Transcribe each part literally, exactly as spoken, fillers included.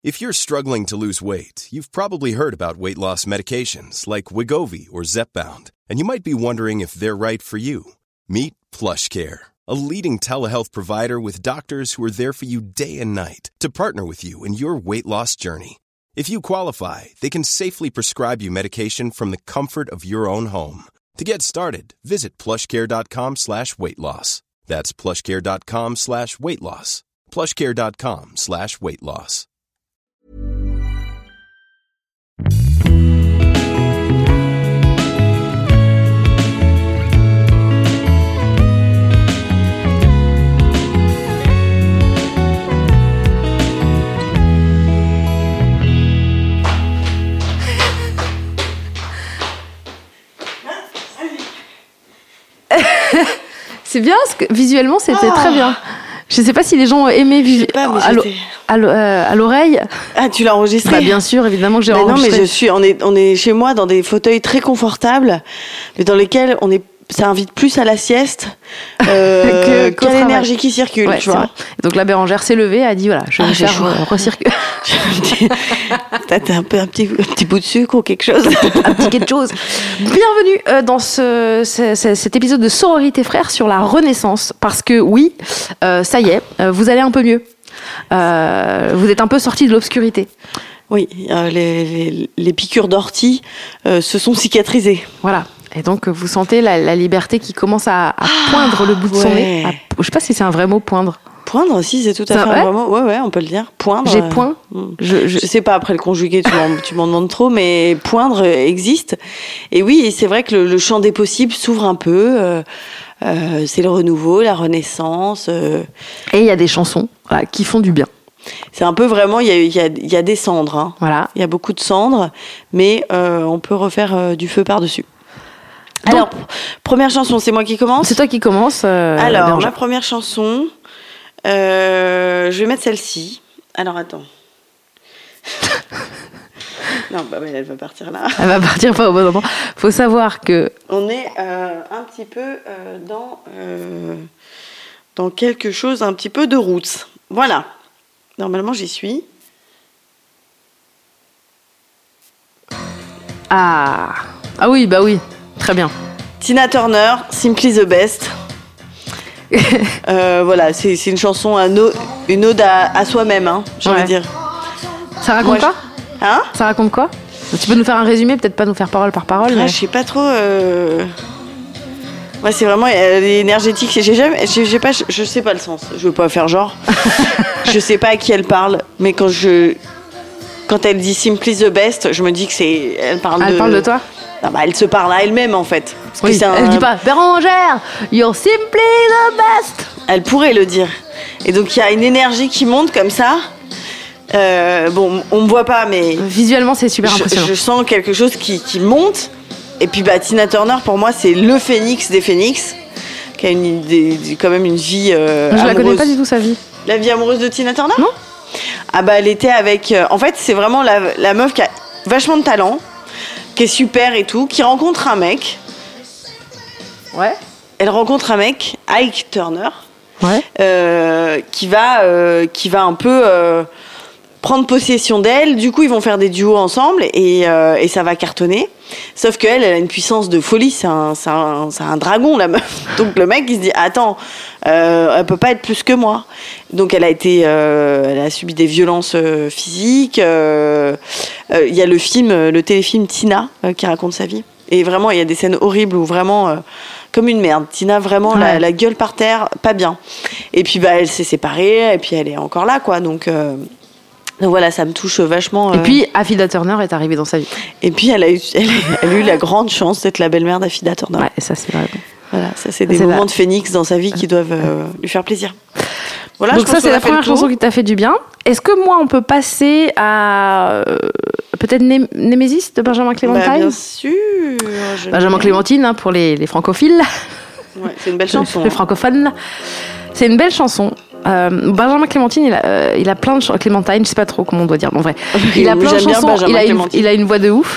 If you're struggling to lose weight, you've probably heard about weight loss medications like Wegovy or Zepbound, and you might be wondering if they're right for you. Meet PlushCare, a leading telehealth provider with doctors who are there for you day and night to partner with you in your weight loss journey. If you qualify, they can safely prescribe you medication from the comfort of your own home. To get started, visit plushcare.com slash weight loss. That's plushcare.com slash weight loss. plushcare.com slash weight loss. C'est bien, parce que visuellement c'était oh. très bien. Je sais pas si les gens aimaient visu- pas, à, l'o- à, l'o- euh, à l'oreille. Ah, tu l'as enregistré? Bah, bien sûr, évidemment que j'ai bah enregistré. Non, mais je suis, on est, on est chez moi dans des fauteuils très confortables, mais dans lesquels on est, ça invite plus à la sieste euh, que, qu'à l'énergie qui circule, ouais, tu vois. Donc la Bérangère s'est levée, a dit voilà, je vais ah, faire euh, recirculer. T'as un peu un petit, un petit bout de sucre ou quelque chose. Un petit quelque chose. Bienvenue euh, dans ce, ce, ce, cet épisode de Sororité Frères sur la Renaissance, parce que oui, euh, ça y est, euh, vous allez un peu mieux. Euh, vous êtes un peu sortis de l'obscurité. Oui, euh, les, les, les piqûres d'ortie euh, se sont cicatrisées. Voilà. Et donc, vous sentez la, la liberté qui commence à, à poindre ah, le bout de son ouais. nez. À, je sais pas si c'est un vrai mot, poindre. Poindre, si, c'est tout à c'est fait un, un vrai mot. Ouais, ouais, on peut le dire. Poindre. J'ai point. Euh, je, je... je sais pas, après le conjugué, tu m'en, tu m'en demandes trop, mais poindre existe. Et oui, c'est vrai que le, le champ des possibles s'ouvre un peu. Euh, euh, c'est le renouveau, la renaissance. Euh... Et il y a des chansons voilà, qui font du bien. C'est un peu vraiment, il y a, y a, y a des cendres. Hein. Voilà. Il y a beaucoup de cendres, mais euh, on peut refaire euh, du feu par-dessus. Donc, alors, première chanson, c'est moi qui commence. C'est toi qui commence. Euh, alors, Bérangère. Ma première chanson, euh, je vais mettre celle-ci. Alors, attends. non, bah, elle va partir là. Elle va partir pas au bon moment. Faut savoir que... On est euh, un petit peu euh, dans, euh, dans quelque chose, un petit peu de roots. Voilà. Normalement, j'y suis. Ah, ah oui, bah oui. Très bien. Tina Turner, Simply the Best. euh, voilà, c'est, c'est une chanson, un o- une ode à, à soi-même, hein, j'ai envie de dire. Ça raconte quoi je... Hein Ça raconte quoi? Tu peux nous faire un résumé, peut-être pas nous faire parole par parole. Ah, mais... Je sais pas trop. Euh... Ouais, c'est vraiment elle est énergétique. J'ai jamais, j'ai, j'ai pas, je, je sais pas le sens. Je veux pas faire genre. Je sais pas à qui elle parle, mais quand je, quand elle dit Simply the Best, je me dis que c'est, elle parle elle de. Elle parle de toi. Non, bah, elle se parle à elle-même en fait. Parce oui, que c'est un... Elle dit pas Bérangère, you're simply the best. Elle pourrait le dire. Et donc il y a une énergie qui monte comme ça. Euh, bon, on me voit pas, mais visuellement c'est super je, impressionnant. Je sens quelque chose qui, qui monte. Et puis bah Tina Turner pour moi c'est le phénix des phénix, qui a une, des, quand même une vie. Euh, je amoureuse. la connais pas du tout sa vie. La vie amoureuse de Tina Turner ? Non. Ah bah elle était avec. Euh, en fait c'est vraiment la, la meuf qui a vachement de talent, qui est super et tout, qui rencontre un mec. Ouais. Elle rencontre un mec, Ike Turner, ouais. euh, qui va, euh, qui va un peu euh, prendre possession d'elle. Du coup, ils vont faire des duos ensemble et, euh, et ça va cartonner. Sauf qu'elle, elle a une puissance de folie. C'est un, c'est un, c'est un dragon, la meuf. Donc le mec, il se dit, attends, euh, elle peut pas être plus que moi. Donc elle a été, euh, elle a subi des violences euh, physiques. Il euh, euh, y a le film, le téléfilm Tina, euh, qui raconte sa vie. Et vraiment, il y a des scènes horribles où vraiment, euh, comme une merde. Tina, vraiment, ouais. la, la gueule par terre, pas bien. Et puis, bah, elle s'est séparée, et puis elle est encore là, quoi. Donc, euh, donc voilà, ça me touche vachement. Euh... Et puis, Affida Turner est arrivée dans sa vie. Et puis, elle a eu, elle, elle a eu la grande chance d'être la belle-mère d'Affida Turner. Ouais, ça, c'est vrai. Voilà, ça, c'est ça, des c'est moments la... de phénix dans sa vie qui doivent euh, lui faire plaisir. Voilà, donc ça, c'est la première chanson qui t'a fait du bien. Est-ce que moi, on peut passer à euh, peut-être Né- Némésis de Benjamin Clémentine ? Bah, bien sûr. Benjamin Clémentine, hein, pour les, les francophiles. Ouais, c'est une belle chanson. Les francophones. C'est une belle chanson. Euh, Benjamin Clémentine, il a, euh, il a plein de chansons. Clémentine, je sais pas trop comment on doit dire. Bon, vrai. Il a plein de chansons. Il a, une, il a une voix de ouf.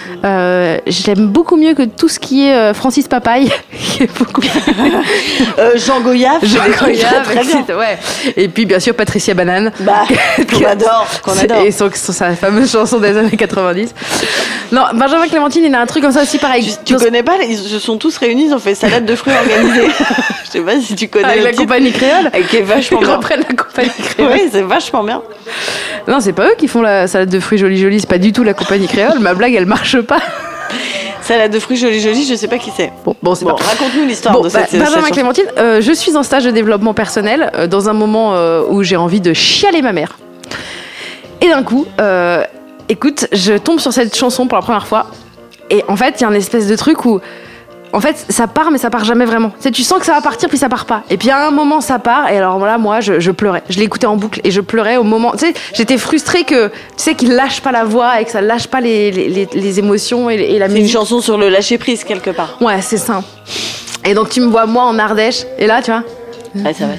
Euh, je l'aime beaucoup mieux que tout ce qui est euh, Francis Papaye. qui est beaucoup... euh, Jean Goyave. Jean Goyave, très bien. Ouais. Et puis bien sûr Patricia Banane. Bah, qu'on adore, qu'on adore. Et son, son, sa fameuse chanson des années quatre-vingt-dix. Non, Benjamin Clémentine, il a un truc comme ça aussi pareil. Tu, tu connais pas, ils se sont tous réunis, ils ont fait salade de fruits organisée. Je sais pas si tu connais. Avec la titre. compagnie créole. Qui est vachement Ils bien. reprennent la compagnie créole. Oui, c'est vachement bien. Non, c'est pas eux qui font la salade de fruits jolie jolie, c'est pas du tout la compagnie créole. Ma blague, elle marche pas. Salade de fruits jolie jolie, je sais pas qui c'est. Bon, bon c'est bon, pas. Raconte-nous l'histoire bon, de bah, cette. Benjamin cette Clémentine, euh, je suis en stage de développement personnel euh, dans un moment euh, où j'ai envie de chialer ma mère. Et d'un coup, euh, écoute, je tombe sur cette chanson pour la première fois. Et en fait, il y a un espèce de truc où, en fait, ça part, mais ça part jamais vraiment. Tu sais, tu sens que ça va partir, puis ça part pas. Et puis à un moment, ça part. Et alors là, moi, je, je pleurais. Je l'écoutais en boucle et je pleurais au moment. Tu sais, j'étais frustrée que, tu sais, qu'il lâche pas la voix et que ça lâche pas les, les, les, les émotions et, et la C'est musique. une chanson sur le lâcher prise quelque part. Ouais, c'est ça. Et donc tu me vois moi en Ardèche. Et là, tu vois. Ouais, ça va.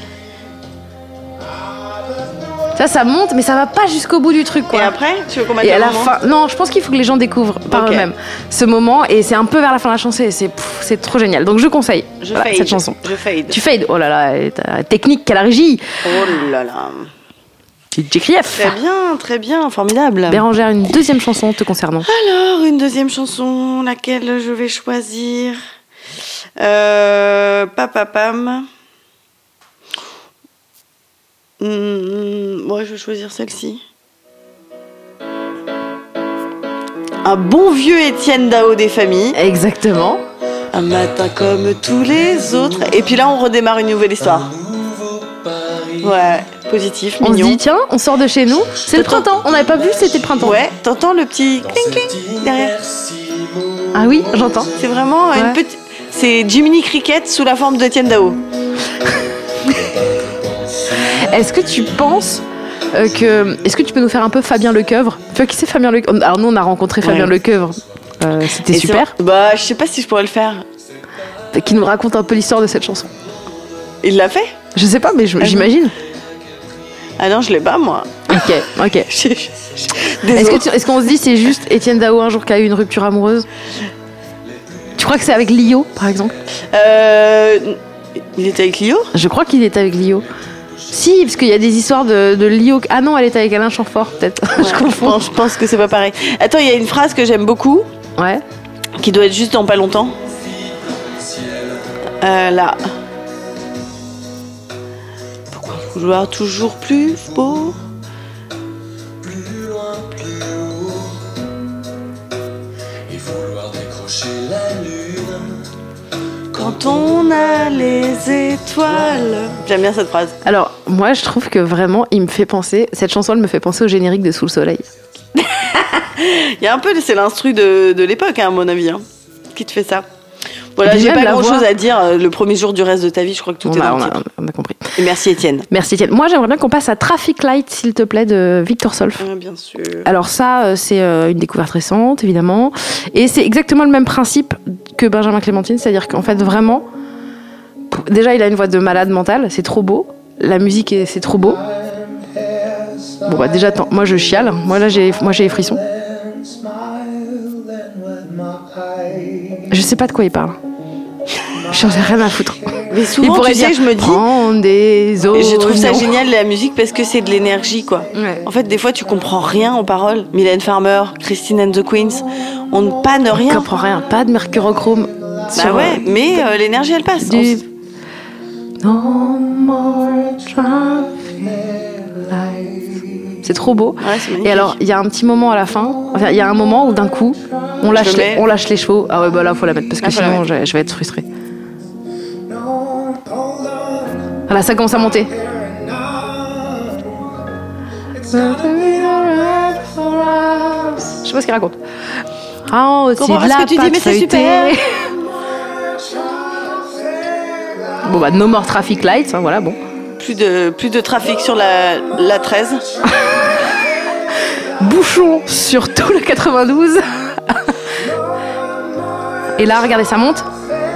Ça, ça monte, mais ça va pas jusqu'au bout du truc, quoi. Et après, tu veux qu'on mette Et à le la moment fin, non, je pense qu'il faut que les gens découvrent par Ok. eux-mêmes ce moment, et c'est un peu vers la fin de la chanson, et c'est, pff, c'est trop génial. Donc je conseille Je voilà, fade. cette chanson. Je fade. Tu fades, oh là là, et ta technique qu'à la régie. Oh là là. D J Krief. Très bien, très bien, formidable. Bérangère, une deuxième chanson te concernant. Alors, une deuxième chanson, laquelle je vais choisir euh, Papapam. Mmh, moi, je vais choisir celle-ci. Un bon vieux Étienne Dao des familles. Exactement. Un matin comme tous les autres. Et puis là, on redémarre une nouvelle histoire. Ouais, positif, On se mignon. dit, tiens, on sort de chez nous. C'est le printemps. On n'avait pas vu, c'était printemps. Ouais, t'entends le petit cling cling derrière. Ah oui, j'entends. C'est vraiment Ouais. une petite. C'est Jiminy Cricket sous la forme d'Étienne Dao. Est-ce que tu penses euh, que. Est-ce que tu peux nous faire un peu Fabien Lecoeuvre? Tu vois qui c'est Fabien Lecoeuvre? Alors nous, on a rencontré Fabien Ouais. Lecoeuvre. Euh, c'était Et super. c'est- Bah, je sais pas si je pourrais le faire. Qui nous raconte un peu l'histoire de cette chanson. Il l'a fait? Je sais pas, mais je- Ah, j'imagine. Ah non, je l'ai pas, moi. Ok, ok. Je- je- Est-ce Désolé. que tu- est-ce qu'on se dit c'est juste Étienne Dao un jour qui a eu une rupture amoureuse? Tu crois que c'est avec Lio, par exemple? Euh, il était avec Lio? Je crois qu'il est avec Lio. Si, parce qu'il y a des histoires de, de Lio. Ah non, elle était avec Alain Chamfort, peut-être. Ouais, je je confonds. pense, je pense que c'est pas pareil. Attends, il y a une phrase que j'aime beaucoup, Ouais. qui doit être juste dans pas longtemps. Euh, là. Pourquoi vouloir toujours plus beau? Et vouloir décrocher la lune. Quand on a les étoiles. J'aime bien cette phrase. Alors, moi, je trouve que vraiment, il me fait penser. Cette chanson, elle me fait penser au générique de Sous le Soleil. Il y a un peu, c'est l'instru de, de l'époque, hein, à mon avis, hein, qui te fait ça. Voilà, Et puis j'ai même pas la grand chose voix. à dire. euh, Le premier jour du reste de ta vie, je crois que tout On est a, dans on, le a, titre. on a compris. Et merci Étienne. Merci, Étienne. Moi, j'aimerais bien qu'on passe à Traffic Light, s'il te plaît, de Victor Solf. Ouais, bien sûr. Alors ça, euh, c'est euh, une découverte récente, évidemment. Et c'est exactement le même principe que Benjamin Clémentine, c'est-à-dire qu'en fait, vraiment, p- déjà, il a une voix de malade mental, c'est trop beau. La musique, est- c'est trop beau. Bon, bah déjà, attends, moi, je chiale. Moi, là, j'ai, moi, j'ai les frissons. Je sais pas de quoi il parle. J'en ai rien à foutre. Mais Il souvent, pourrait tu sais, dire, je me dis, prends des eaux. et je trouve ça génial la musique parce que c'est de l'énergie, quoi. Ouais. En fait, des fois, tu comprends rien aux paroles. Mylène Farmer, Christine and the Queens, on ne panne Je rien. comprends rien. Pas de mercurochrome. Bah sur, ouais, mais euh, l'énergie, elle passe. du... On s- No more traffic lights. C'est trop beau. Ouais, c'est magnifique. Et alors, il y a un petit moment à la fin. Enfin, il y a un moment où d'un coup, on lâche, le les, mets. on lâche les chevaux. Ah ouais, bah là, faut la mettre parce que Ah, faut la sinon, mettre. je, je vais être frustrée. Voilà, ça commence à monter. Je sais pas ce qu'il raconte. Ah, aussi comprends de pas ce la que tu dis, pâte mais c'est feuilletée. Bon bah, no more traffic lights, hein, voilà, bon. Plus de, plus de trafic sur la, la treize. Bouchon sur tout le quatre-vingt-douze. Et là, regardez, ça monte.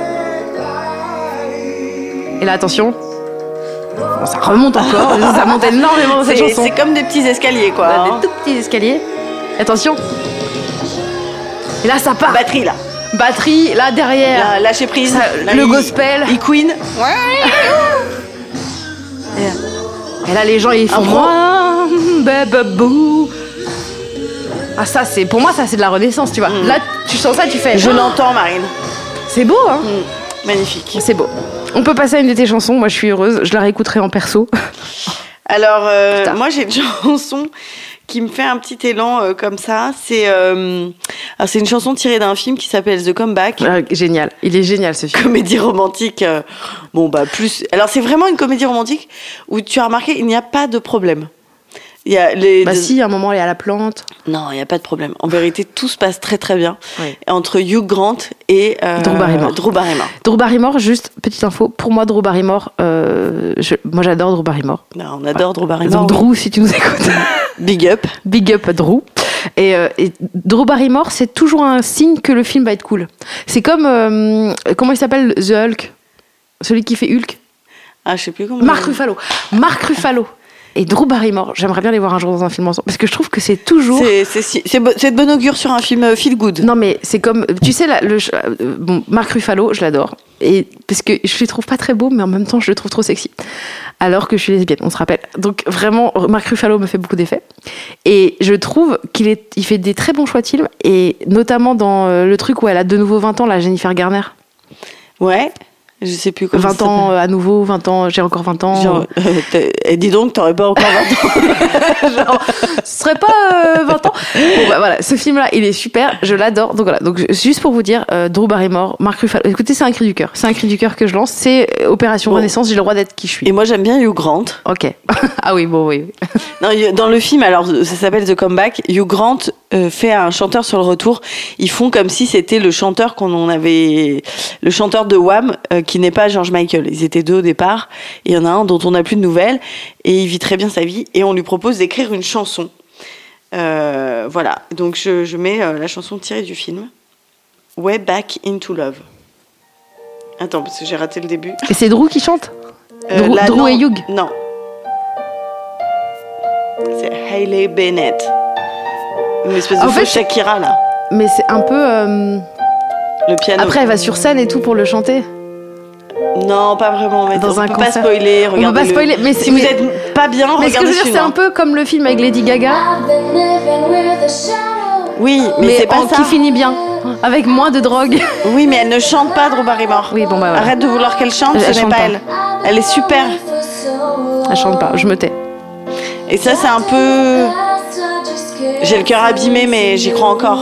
Et là, attention. Bon, ça remonte encore. Ça monte énormément dans cette C'est chanson. c'est comme des petits escaliers, quoi. On a hein. des tout petits escaliers. Attention. Et là, ça part. Batterie, là. Batterie, là, derrière. Là, lâcher prise. Ça, Là, le il- gospel. Il queen. Ouais. Et là, les gens, ils font... Impro. Moi, bababou. Ah, ça, c'est... Pour moi, ça, c'est de la Renaissance, tu vois. Mm. Là, tu sens ça, tu fais... Je l'entends, Marine. C'est beau, hein. Mm. Magnifique. C'est beau. On peut passer à une de tes chansons. Moi, je suis heureuse. Je la réécouterai en perso. Alors, euh, Putain. moi, j'ai une chanson qui me fait un petit élan euh, comme ça. C'est euh, alors, c'est une chanson tirée d'un film qui s'appelle The Comeback. Ah, génial. Il est génial, ce film. Comédie romantique. euh, bon, bah, plus. Alors, c'est vraiment une comédie romantique où tu as remarqué, il n'y a pas de problème. Il y a les. Bah si, à un moment, elle est à la plante. Non, il n'y a pas de problème. En vérité, tout se passe très très bien Oui. entre Hugh Grant et euh, Drew Barrymore. Drew Barrymore. Drew Barrymore, juste petite info. Pour moi, Drew Barrymore, euh, je- moi j'adore Drew Barrymore. Non, on adore Drew Barrymore. Donc Drew, si tu nous écoutes, Big up. big up Drew. Et, euh, et Drew Barrymore, c'est toujours un signe que le film va être cool. C'est comme euh, comment il s'appelle, The Hulk, celui qui fait Hulk. Ah, je sais plus comment. Mark Ruffalo. Mark Ruffalo. Et Drew Barrymore, j'aimerais bien les voir un jour dans un film ensemble. Parce que je trouve que c'est toujours. C'est c'est si- c'est bo- c'est de bon augure sur un film euh, feel good. Non, mais c'est comme. Tu sais, la- le, euh, bon, Mark Ruffalo, je l'adore. Et parce que je le trouve pas très beau, mais en même temps, je le trouve trop sexy. Alors que je suis lesbienne, on se rappelle. Donc vraiment, Mark Ruffalo me fait beaucoup d'effets. Et je trouve qu'il est, il fait des très bons choix de films. Et notamment dans euh, le truc où elle a de nouveau vingt ans, la Jennifer Garner. Ouais. Je sais plus comment vingt ça ans s'appelle. euh, à nouveau, vingt ans, j'ai encore vingt ans. Genre, euh, t'es- et dis donc, t'aurais pas encore vingt ans. Genre, ce serait pas euh, vingt ans. Bon, bah, voilà, ce film-là, il est super, je l'adore. Donc voilà, donc juste pour vous dire, euh, Drew Barrymore, Mark Ruffalo. Écoutez, c'est un cri du cœur. C'est un cri du cœur que je lance. C'est euh, Opération Bon. Renaissance. J'ai le droit d'être qui je suis. Et moi, j'aime bien Hugh Grant. Ok. Ah oui, bon, oui. oui. Non, il- dans le film, alors ça s'appelle The Comeback. Hugh Grant euh, fait un chanteur sur le retour. Ils font comme si c'était le chanteur qu'on en avait, le chanteur de Wham, euh, qui n'est pas George Michael. Ils étaient deux au départ. Et il y en a un dont on n'a plus de nouvelles. Et il vit très bien sa vie. Et on lui propose d'écrire une chanson. Euh, voilà. Donc je, je mets euh, la chanson tirée du film. Way Back into Love. Attends, parce que j'ai raté le début. Et c'est Drew qui chante Euh, Drew, là, Drew non. et Hugh. Non. C'est Hailey Bennett. Une espèce de En fausse fait- Shakira, là. Mais c'est un peu. euh, Le piano. Après, elle va sur scène et tout pour le chanter. Non, pas vraiment. Mais Dans on un peut concert. pas spoiler. On peut Regardez pas spoiler, mais si c'est- vous mais- êtes pas bien, Mais ce que je regardez veux dire, ce c'est film, un hein. peu comme le film avec Lady Gaga, Oui, mais, mais c'est pas en- ça. qui finit bien, avec moins de drogue. Oui, mais elle ne chante pas, Drew Barrymore. Oui, bon bah voilà. Arrête de vouloir qu'elle chante, Elle- ce elle n'est chante pas pas. elle. Elle est super. Elle chante pas, je me tais. Et ça, c'est un peu. J'ai le cœur abîmé, mais j'y crois encore.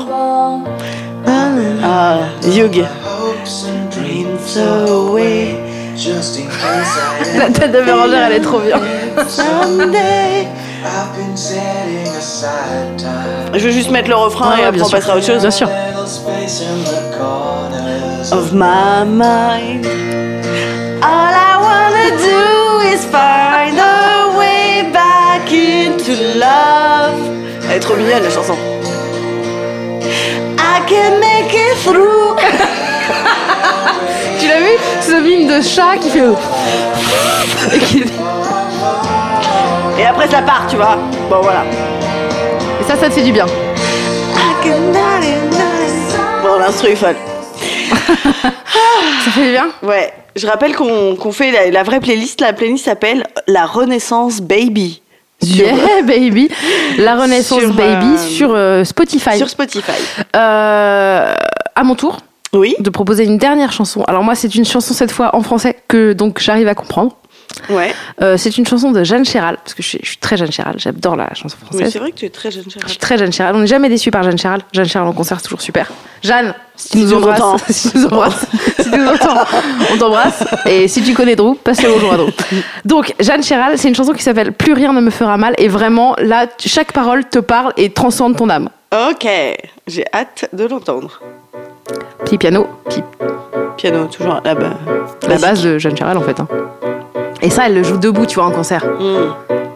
Ah, Hugh. Dreams away. Just in case I La tête de Bérangère, elle est trop bien. Someday. I've been setting aside time. Je veux juste mettre le refrain Ouais, et ouais, après bien on sûr. passera à autre chose. Bien sûr. Little space in the corners Of my mind. All I wanna do is find a way back into love. Elle est trop mignonne la chanson. I can make it through. Tu l'as vu ce mime de chat qui fait. Et, qui- Et après ça part, tu vois. Bon voilà. Et ça, ça te fait du bien. I can not it. Bon, l'instru est folle. Ça fait du bien. Ouais. Je rappelle qu'on qu'on fait la, la vraie playlist. La playlist s'appelle La Renaissance Baby. Sur, Yeah, baby. La Renaissance Sur, Baby euh, sur euh, Spotify. sur Spotify. Euh, à mon tour Oui. de proposer une dernière chanson. Alors moi, c'est une chanson cette fois en français que donc j'arrive à comprendre. Ouais. Euh, c'est une chanson de Jeanne Chéral, parce que je suis, je suis très Jeanne Chéral, j'adore la chanson Mais française. c'est vrai que tu es très jeune, Gérard. Je suis très Jeanne Chéral, on n'est jamais déçus par Jeanne Chéral. Jeanne Chéral en concert, c'est toujours super. Jeanne, si tu Si nous tu nous embrasses, entends. si tu nous embrasses, si tu nous entends, on t'embrasse. Et si tu connais Drew, passe-le bonjour à Drew. Donc, Jeanne Chéral, c'est une chanson qui s'appelle Plus rien ne me fera mal, et vraiment, là, tu- chaque parole te parle et transcende ton âme. Ok, j'ai hâte de l'entendre. Petit piano, petit Piano, toujours là-bas. la base de Jeanne Chéral en fait. hein. Et ça, elle le joue debout, tu vois, en concert. Mmh.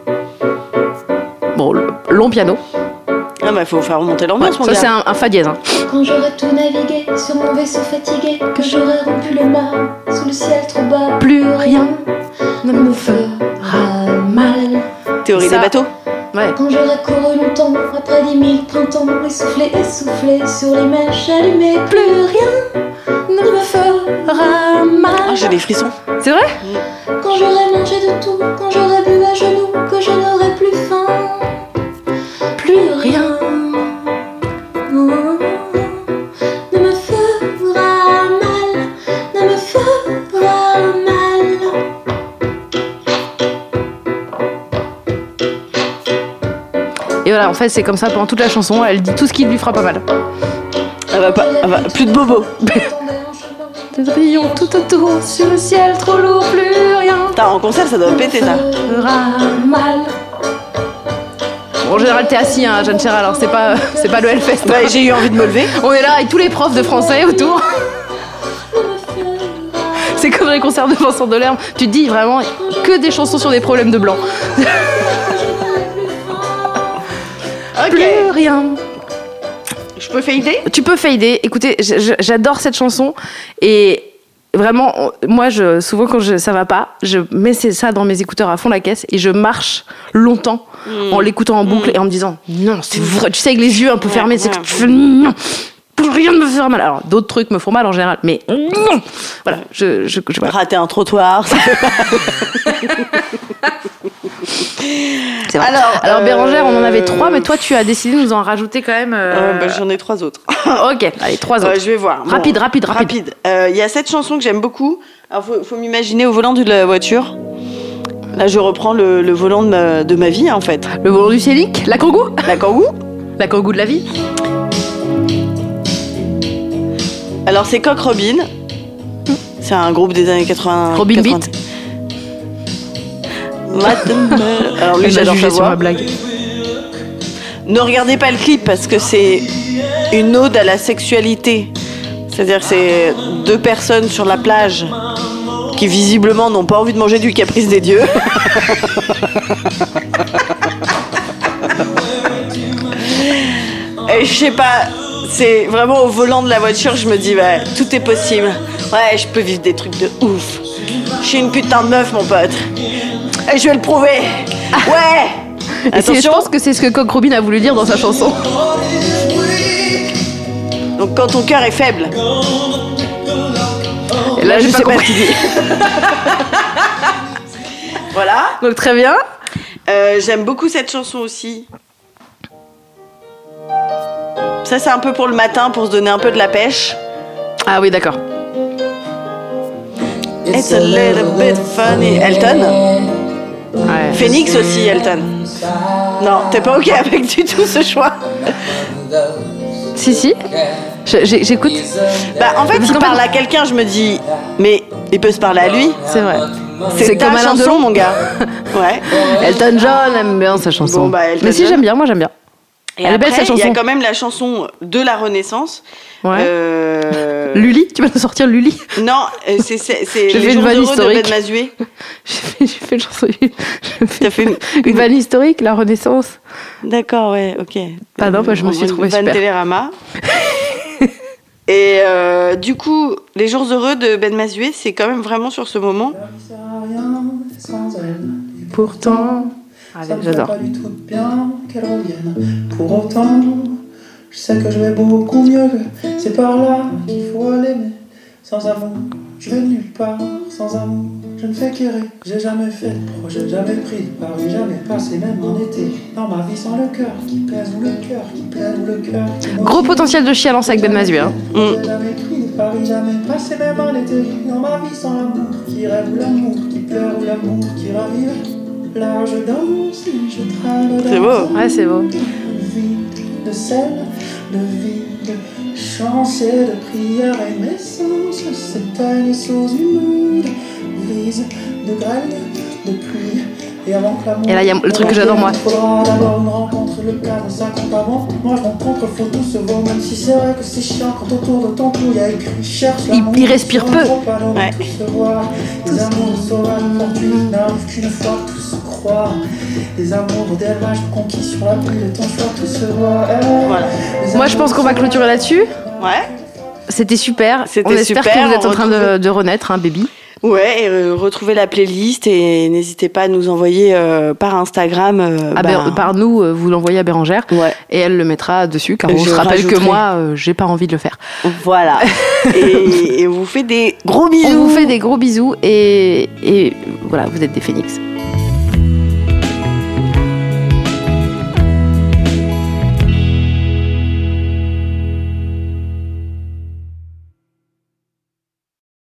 Bon, le- long piano. Ah bah faut faire remonter l'ambiance, mon Ça, gars. c'est un, un fa dièse. hein. Quand j'aurai tout navigué sur mon vaisseau fatigué, que j'aurai rompu le mât sous le ciel trop bas, Plus rien ne me fera mal. Théorie Ça- des bateaux. Ouais. Quand j'aurai couru longtemps, après dix mille printemps, essoufflé, essoufflé, sur les mèches allumées, plus rien ne me fera mal. Ah, j'ai des frissons. C'est vrai? Quand j'aurai mangé de tout, quand j'aurai bu à genoux, que je n'aurai plus faim, plus rien oh, ne me fera mal, ne me fera mal. Et voilà, en fait, c'est comme ça pendant toute la chanson. Elle dit tout ce qui lui fera pas mal. Elle va pas, elle va, plus de bobo. Des rayons tout autour, sur le ciel trop lourd, plus rien Putain, en concert, ça doit péter ça. fera mal. Bon, en général, t'es assis, hein, Jeanne Chéral, alors c'est pas, c'est pas le Hellfest. Bah, j'ai eu envie de me lever. On est là avec tous les profs de français autour. C'est comme les concerts de Vincent Delerme. Tu te dis vraiment que des chansons sur des problèmes de blanc. Ok. Plus rien. Je peux fader? Tu peux fader. Écoutez, j- j- j'adore cette chanson et vraiment, on- moi, je, souvent quand je, ça va pas, je mets ces- ça dans mes écouteurs à fond la caisse et je marche longtemps Mm. en l'écoutant en boucle Mm. et en me disant non, c'est vrai. Tu sais, avec les yeux un peu Ouais, fermés, c'est ouais. que tu fais non, plus rien ne me fait mal. Alors d'autres trucs me font mal en général, mais non. Voilà, je, je, je voilà. Rater un trottoir, ça fait mal. C'est vrai. Alors, Alors euh, Bérangère, on en avait trois, mais toi, tu as décidé de nous en rajouter quand même. euh, Euh, bah, j'en ai trois autres. Ok, allez, trois autres. Euh, je vais voir. Bon, Rapide, rapide, rapide. Rapide. Euh, Il y a cette chanson que j'aime beaucoup. Alors, faut, faut m'imaginer au volant de la voiture. Là, je reprends le, le volant de ma, de ma vie, en fait. Le volant du Célic, la Kangoo, La Kangoo. la Kangoo de la vie. Alors, c'est Coq Robin. C'est un groupe des années quatre-vingts. Robin quatre-vingts. Beat. Alors, lui, Elle m'a j'adore jugé sa sur voix. ma blague. Ne regardez pas le clip parce que c'est une ode à la sexualité. C'est-à-dire que c'est deux personnes sur la plage qui visiblement n'ont pas envie de manger du caprice des dieux. Et je sais pas, c'est vraiment au volant de la voiture, je me dis, bah, tout est possible. Ouais, je peux vivre des trucs de ouf. Je suis une putain de meuf, mon pote. Et je vais le prouver. Ouais. Et c'est- je Attention. pense que c'est ce que Coq Robin a voulu dire dans sa chanson. Donc quand ton cœur est faible. Et là, j'ai je pas sais pas compris. Voilà. Donc très bien. Euh, J'aime beaucoup cette chanson aussi. Ça, c'est un peu pour le matin, pour se donner un peu de la pêche. Ah oui, d'accord. It's a little bit funny. Elton. Ouais. Phoenix aussi, Elton. Non, t'es pas ok avec du tout ce choix. Si, si. Je- j'ai- J'écoute. Bah, en fait, Parce il qu'en parle fait- à quelqu'un, je me dis, mais il peut se parler à lui. C'est vrai. C'est ta comme Alain chanson, Delon. mon gars. Ouais. Elton John aime bien sa chanson. Bon, bah, Elton Mais si, John. j'aime bien, moi j'aime bien. Et Elle est belle, après, cette il y a chanson. quand même la chanson de la Renaissance. Ouais. Euh... Lully, tu vas nous sortir Lully. Non, euh, c'est c'est- c'est J'ai les fait une jours vanne heureux de historique. Ben Mazué. J'ai fait, j'ai fait une chanson. J'ai fait T'as fait une, une vanne historique, la Renaissance. D'accord, ouais, ok. Pas non, bah, je me suis Une trouvée vanne super. Télérama. Et euh, du coup, les jours heureux de Ben Mazué, c'est quand même vraiment sur ce moment. Pourtant. Ça Allez, me fait j'adore. pas du tout de bien qu'elle revienne. Pour autant, je sais que je vais beaucoup mieux. C'est par là qu'il faut aller, mais sans amour, je vais nulle part. Sans amour, je ne fais qu'errer. J'ai jamais fait de projet, jamais pris de pari, jamais passé, même en été. Dans ma vie sans le cœur qui pèse ou le cœur qui plaît ou le cœur qui motive. Gros potentiel de chialance avec Ben Mazué. Hein. J'ai jamais pris de pari, jamais passé, même en été. Dans ma vie sans l'amour qui rêve ou l'amour qui pleure ou l'amour qui ravive. Là je danse, je traîne dans C'est beau. Ouais, c'est beau. le vide de sel, le vide de chance et de prière et mes sens s'éteignent sous une moule grise de grêle, de pluie. Et avant que l'amour Et là, il y a le truc que j'adore, moi. il faudra d'abord une rencontre, le cadre, ça compte avant. Moi je rencontre, faut tout se vaut, même si c'est vrai que c'est chiant quand autour de ton cou il y a écrit cherche Il- l'amour. il respire peu. Ouais. Tout se voit, les amours sauvages fortunes n'arrivent qu'une fois, tout se croit. Les amours d'élevage conquis sur la pluie de ton choix, tout se voit. Eh, Voilà. les Moi, je pense qu'on va amours clôturer là-dessus. Ouais. C'était super. C'était on espère super, que vous êtes on en train de, retrouve- de renaître, hein, baby. Ouais, et euh, retrouvez la playlist et n'hésitez pas à nous envoyer euh, par Instagram. Euh, Ah, bah, Bé- par nous, euh, vous l'envoyez à Bérangère Ouais. et elle le mettra dessus, car on Je se rappelle que rajouterai. moi, euh, j'ai pas envie de le faire. Voilà. et, et on vous fait des gros bisous. On vous fait des gros bisous et, et voilà, vous êtes des phénix.